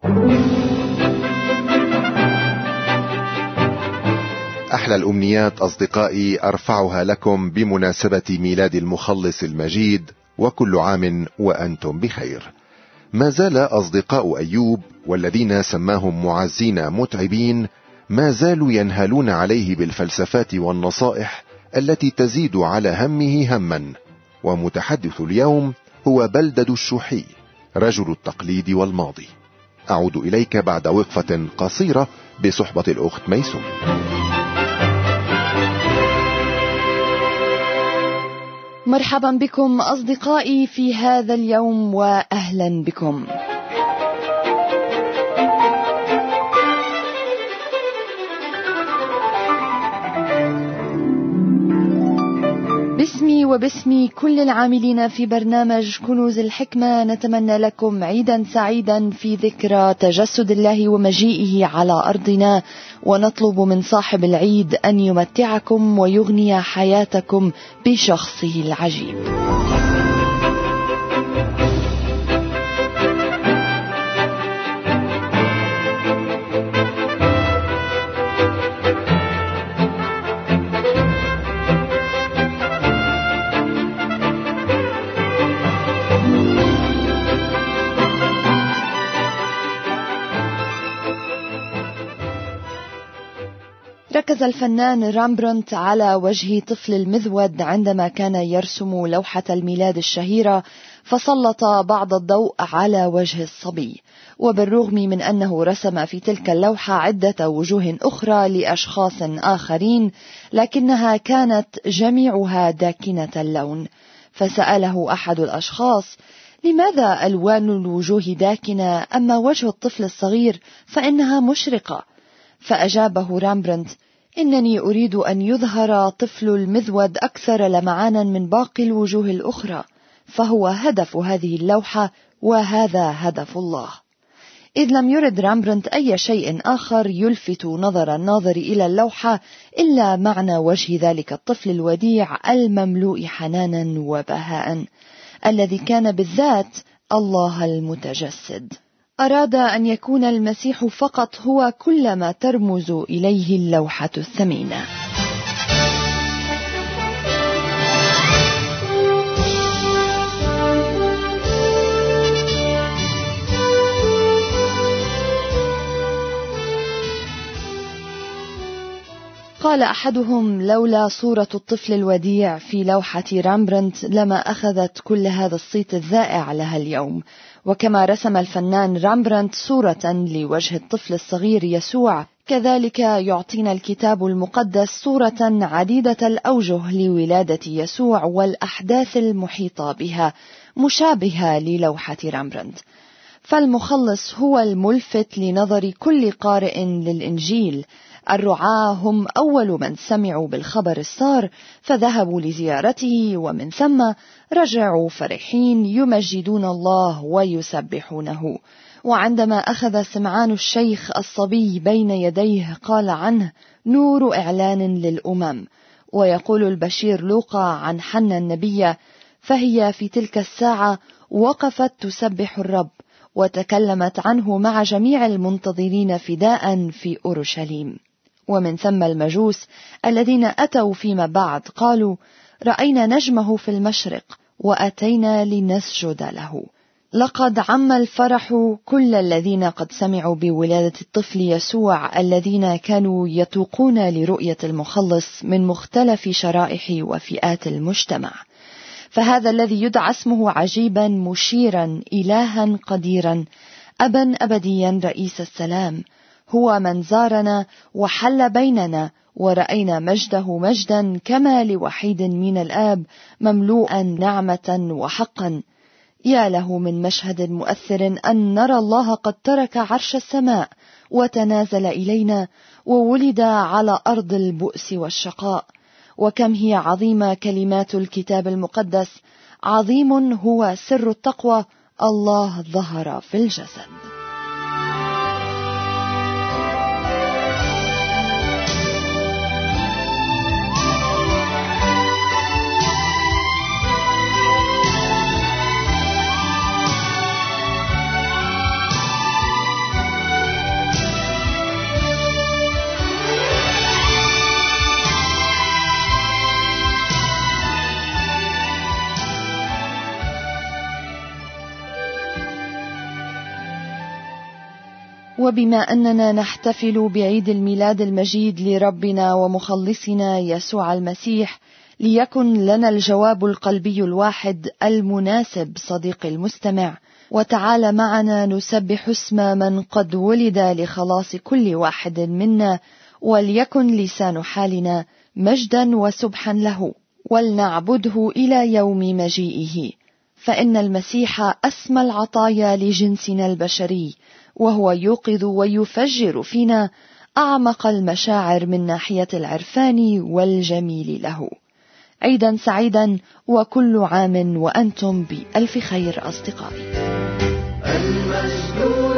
أحلى الأمنيات أصدقائي أرفعها لكم بمناسبة ميلاد المخلص المجيد، وكل عام وأنتم بخير. ما زال أصدقاء أيوب والذين سماهم معزين متعبين ما زالوا ينهالون عليه بالفلسفات والنصائح التي تزيد على همه هما. ومتحدث اليوم هو بلدد الشوحي، رجل التقليد والماضي. أعود إليك بعد وقفة قصيرة بصحبة الأخت ميسون. مرحبا بكم أصدقائي في هذا اليوم، وأهلا بكم. باسمي وباسم كل العاملين في برنامج كنوز الحكمة نتمنى لكم عيدا سعيدا في ذكرى تجسد الله ومجيئه على أرضنا، ونطلب من صاحب العيد أن يمتعكم ويغني حياتكم بشخصه العجيب. ركز الفنان رامبرانت على وجه طفل المذود عندما كان يرسم لوحة الميلاد الشهيرة، فسلط بعض الضوء على وجه الصبي. وبالرغم من أنه رسم في تلك اللوحة عدة وجوه أخرى لأشخاص آخرين، لكنها كانت جميعها داكنة اللون. فسأله أحد الأشخاص: لماذا ألوان الوجوه داكنة أما وجه الطفل الصغير فإنها مشرقة؟ فأجابه رامبرانت: إنني أريد أن يظهر طفل المذود أكثر لمعانا من باقي الوجوه الأخرى، فهو هدف هذه اللوحة، وهذا هدف الله. إذ لم يرد رامبرانت أي شيء آخر يلفت نظر الناظر إلى اللوحة إلا معنى وجه ذلك الطفل الوديع المملوء حنانا وبهاء، الذي كان بالذات الله المتجسد. أراد أن يكون المسيح فقط هو كل ما ترمز إليه اللوحة الثمينة. قال أحدهم: لولا صورة الطفل الوديع في لوحة رامبرانت لما أخذت كل هذا الصيت الذائع لها اليوم. وكما رسم الفنان رامبرانت صورة لوجه الطفل الصغير يسوع، كذلك يعطينا الكتاب المقدس صورة عديدة الأوجه لولادة يسوع والأحداث المحيطة بها، مشابهة للوحة رامبرانت. فالمخلص هو الملفت لنظر كل قارئ للإنجيل. الرعاة هم أول من سمعوا بالخبر السار فذهبوا لزيارته، ومن ثم رجعوا فرحين يمجدون الله ويسبحونه. وعندما أخذ سمعان الشيخ الصبي بين يديه قال عنه: نور إعلان للأمم. ويقول البشير لوقا عن حنا النبية: فهي في تلك الساعة وقفت تسبح الرب، وتكلمت عنه مع جميع المنتظرين فداء في أورشليم. ومن ثم المجوس الذين أتوا فيما بعد قالوا: رأينا نجمه في المشرق وأتينا لنسجد له. لقد عم الفرح كل الذين قد سمعوا بولادة الطفل يسوع، الذين كانوا يتوقون لرؤية المخلص من مختلف شرائح وفئات المجتمع. فهذا الذي يدعى اسمه عجيبا مشيرا إلها قديرا أبا أبديا رئيس السلام، هو من زارنا وحل بيننا، ورأينا مجده مجدا كما لوحيد من الآب، مملوءا نعمة وحقا. يا له من مشهد مؤثر أن نرى الله قد ترك عرش السماء وتنازل إلينا وولد على أرض البؤس والشقاء. وكم هي عظيمة كلمات الكتاب المقدس: عظيم هو سر التقوى، الله ظهر في الجسد. وبما أننا نحتفل بعيد الميلاد المجيد لربنا ومخلصنا يسوع المسيح، ليكن لنا الجواب القلبي الواحد المناسب صديقي المستمع، وتعال معنا نسبح اسم من قد ولد لخلاص كل واحد منا، وليكن لسان حالنا مجدا وسبحا له، ولنعبده إلى يوم مجيئه، فإن المسيح أسمى العطايا لجنسنا البشري، وهو يوقظ ويفجر فينا أعمق المشاعر من ناحية العرفان والجميل له. عيدا سعيدا وكل عام وأنتم بألف خير أصدقائي.